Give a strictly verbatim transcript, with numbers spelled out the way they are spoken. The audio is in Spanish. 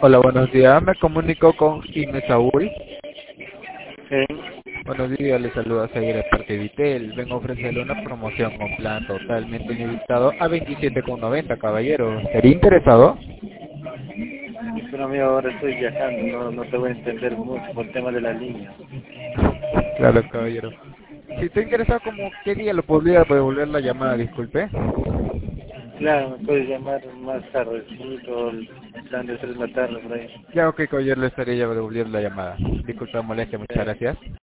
Hola, buenos días. Me comunico con Inés Saúl. Sí, Buenos días, le saluda Zaire de Parque Vitel. Vengo a ofrecerle una promoción con plan totalmente ilimitado a veintisiete con noventa, caballero. ¿Estaría interesado? pero amigo, ahora estoy viajando, no, no te voy a entender mucho por el tema de la línea. Claro, caballero. Si está interesado, ¿como qué día lo podría devolver la llamada? Disculpe. Claro, me puedes llamar más tardecito, el plan de tres de la tarde por ahí. Ya, ok, caballero, le estaría ya devolviendo la llamada. Disculpe la molestia, muchas Sí. gracias.